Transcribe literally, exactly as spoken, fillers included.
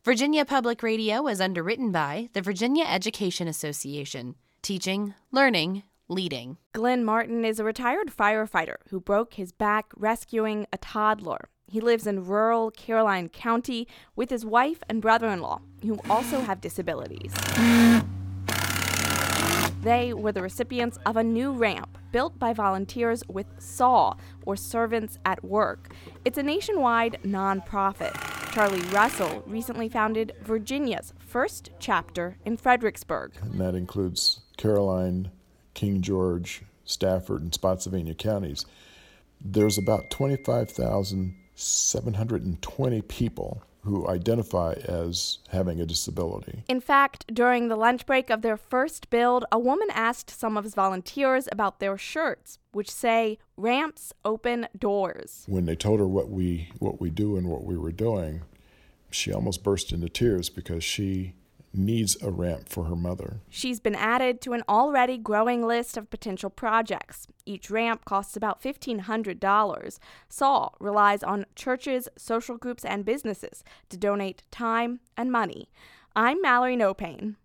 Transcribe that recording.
Virginia Public Radio is underwritten by the Virginia Education Association. Teaching, learning, leading. Glenn Martin is a retired firefighter who broke his back rescuing a toddler. He lives in rural Caroline County with his wife and brother-in-law, who also have disabilities. They were the recipients of a new ramp built by volunteers with S A W, or Servants at Work. It's a nationwide nonprofit. Charlie Russell recently founded Virginia's first chapter in Fredericksburg. And that includes Caroline, King George, Stafford, and Spotsylvania counties. There's about twenty-five thousand seven hundred twenty people who identify as having a disability. In fact, during the lunch break of their first build, a woman asked some of his volunteers about their shirts, which say, "Ramps open doors." When they told her what we what we do and what we were doing, she almost burst into tears because she needs a ramp for her mother. She's been added to an already growing list of potential projects. Each ramp costs about fifteen hundred dollars. S A W relies on churches, social groups, and businesses to donate time and money. I'm Mallory Nopane.